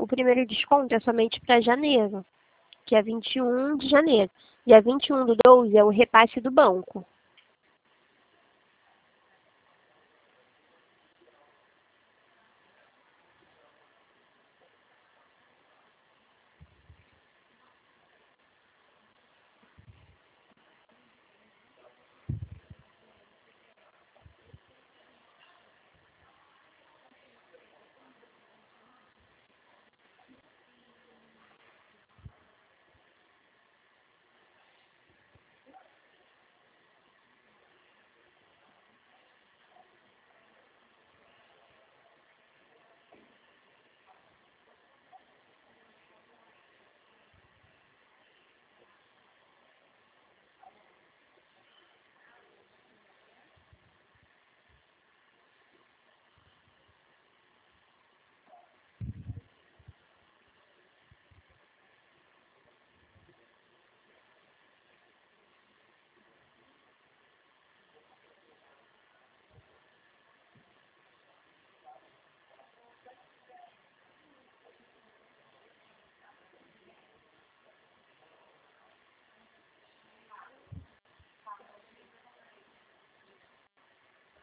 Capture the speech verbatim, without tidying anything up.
o primeiro desconto é somente para janeiro, que é vinte e um de janeiro. Dia vinte e um do doze é o repasse do banco.